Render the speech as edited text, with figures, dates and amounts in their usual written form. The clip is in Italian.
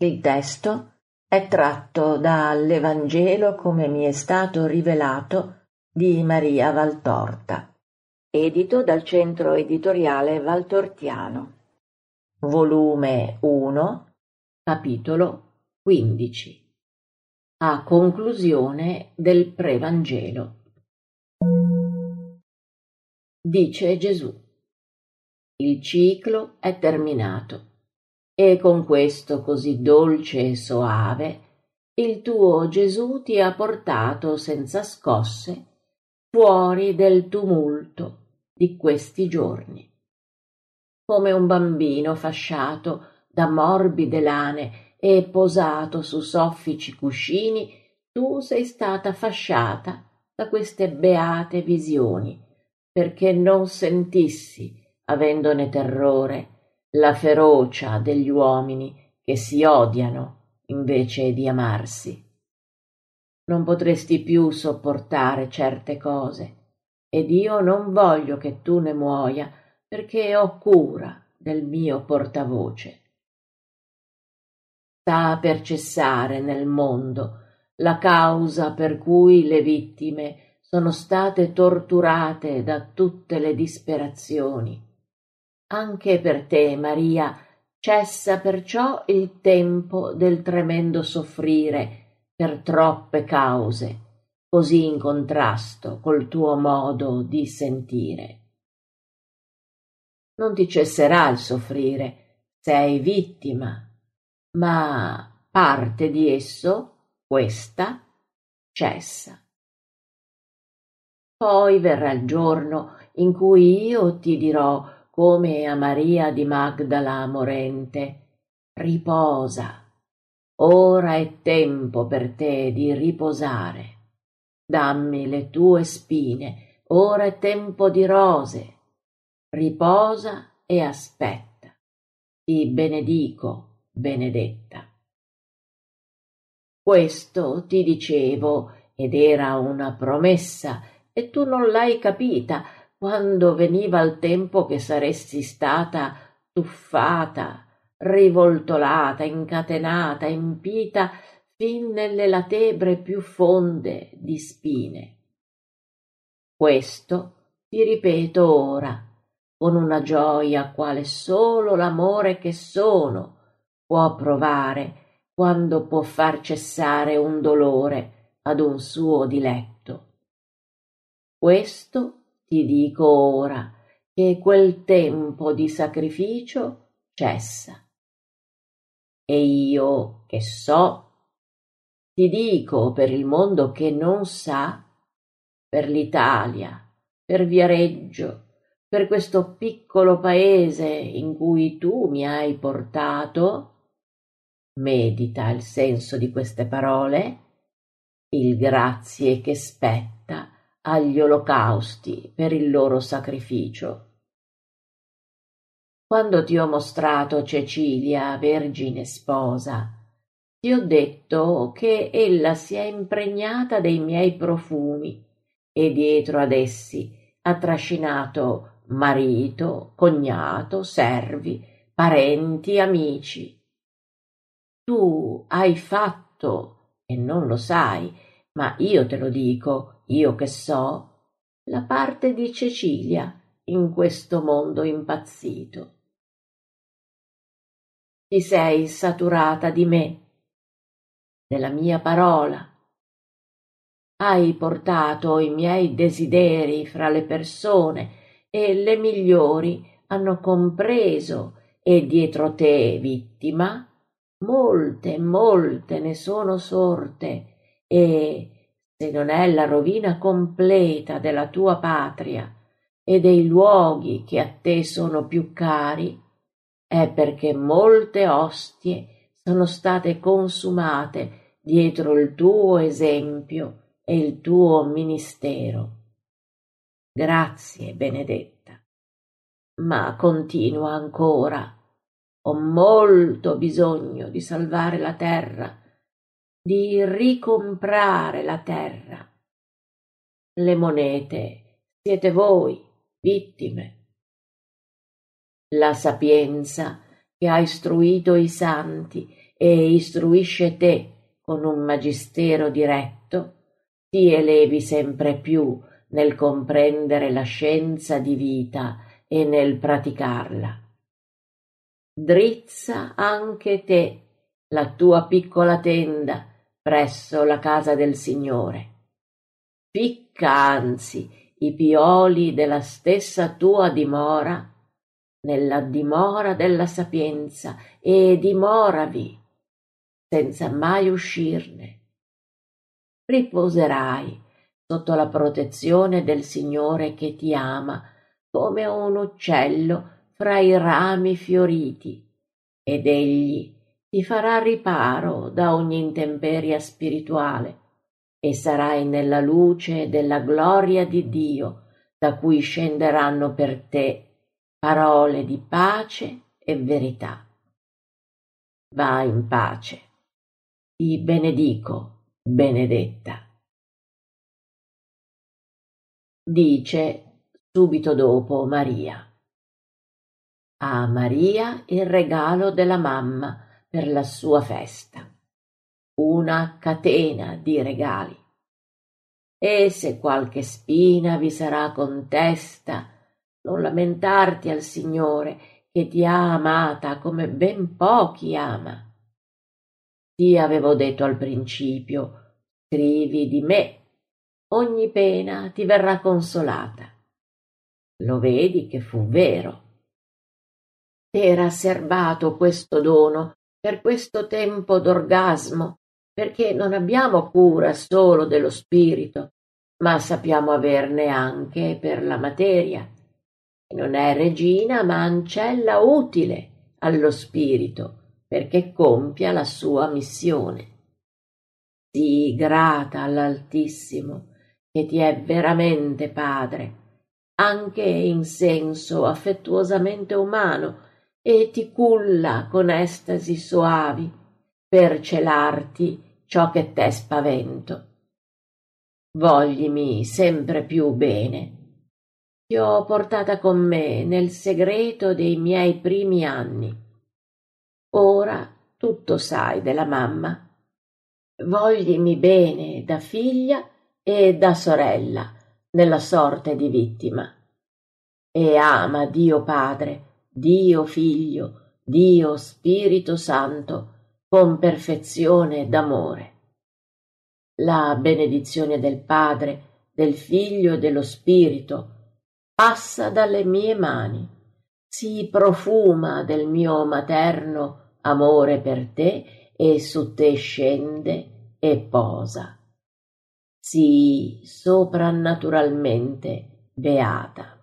Il testo è tratto dall'Evangelo come mi è stato rivelato di Maria Valtorta, edito dal Centro Editoriale Valtortiano, volume 1, capitolo 15, a conclusione del Prevangelo. Dice Gesù: il ciclo è terminato. E con questo così dolce e soave il tuo Gesù ti ha portato senza scosse fuori del tumulto di questi giorni. Come un bambino fasciato da morbide lane e posato su soffici cuscini, tu sei stata fasciata da queste beate visioni, perché non sentissi, avendone terrore, la ferocia degli uomini che si odiano invece di amarsi. Non potresti più sopportare certe cose, ed io non voglio che tu ne muoia, perché ho cura del mio portavoce. Sta per cessare nel mondo la causa per cui le vittime sono state torturate da tutte le disperazioni. Anche per te, Maria, cessa perciò il tempo del tremendo soffrire per troppe cause, così in contrasto col tuo modo di sentire. Non ti cesserà il soffrire, sei vittima, ma parte di esso, questa, cessa. Poi verrà il giorno in cui io ti dirò, come a Maria di Magdala morente: riposa, ora è tempo per te di riposare. Dammi le tue spine, ora è tempo di rose. Riposa e aspetta. Ti benedico, benedetta. Questo ti dicevo, ed era una promessa, e tu non l'hai capita, quando veniva il tempo che saresti stata tuffata, rivoltolata, incatenata, impita fin nelle latebre più fonde di spine. Questo ti ripeto ora, con una gioia quale solo l'amore che sono può provare quando può far cessare un dolore ad un suo diletto. Questo ti dico ora, che quel tempo di sacrificio cessa. E io, che so, ti dico per il mondo che non sa, per l'Italia, per Viareggio, per questo piccolo paese in cui tu mi hai portato, medita il senso di queste parole, il grazie che spetta agli olocausti per il loro sacrificio. Quando ti ho mostrato Cecilia, vergine sposa, ti ho detto che ella si è impregnata dei miei profumi e dietro ad essi ha trascinato marito, cognato, servi, parenti, amici. Tu hai fatto, e non lo sai, ma io te lo dico, io che so, la parte di Cecilia in questo mondo impazzito. Ti sei saturata di me, della mia parola. Hai portato i miei desideri fra le persone e le migliori hanno compreso, e dietro te, vittima, molte ne sono sorte, e se non è la rovina completa della tua patria e dei luoghi che a te sono più cari, è perché molte ostie sono state consumate dietro il tuo esempio e il tuo ministero. Grazie, benedetta. Ma continua ancora. Ho molto bisogno di salvare la terra, di ricomprare la terra. Le monete siete voi, vittime. La sapienza che ha istruito i santi e istruisce te con un magistero diretto, ti elevi sempre più nel comprendere la scienza di vita e nel praticarla. Drizza anche te la tua piccola tenda presso la casa del Signore. Ficca anzi i pioli della stessa tua dimora nella dimora della sapienza e dimoravi senza mai uscirne. Riposerai sotto la protezione del Signore che ti ama come un uccello fra i rami fioriti, ed egli ti farà riparo da ogni intemperia spirituale e sarai nella luce della gloria di Dio, da cui scenderanno per te parole di pace e verità. Va in pace. Ti benedico, benedetta. Dice subito dopo Maria. A Maria il regalo della mamma per la sua festa. Una catena di regali. E se qualche spina vi sarà contesta, non lamentarti al Signore che ti ha amata come ben pochi ama. Ti avevo detto al principio, scrivi di me, ogni pena ti verrà consolata. Lo vedi che fu vero. T'era serbato questo dono per questo tempo d'orgasmo, perché non abbiamo cura solo dello spirito, ma sappiamo averne anche per la materia. E non è regina, ma ancella utile allo spirito, perché compia la sua missione. Sii grata all'Altissimo, che ti è veramente Padre, anche in senso affettuosamente umano, e ti culla con estasi soavi per celarti ciò che t'è spavento. Voglimi sempre più bene. Ti ho portata con me nel segreto dei miei primi anni. Ora tutto sai della mamma. Voglimi bene da figlia e da sorella nella sorte di vittima. E ama Dio Padre, Dio Figlio, Dio Spirito Santo, con perfezione d'amore. La benedizione del Padre, del Figlio e dello Spirito passa dalle mie mani, si profuma del mio materno amore per te e su te scende e posa. Sii soprannaturalmente beata.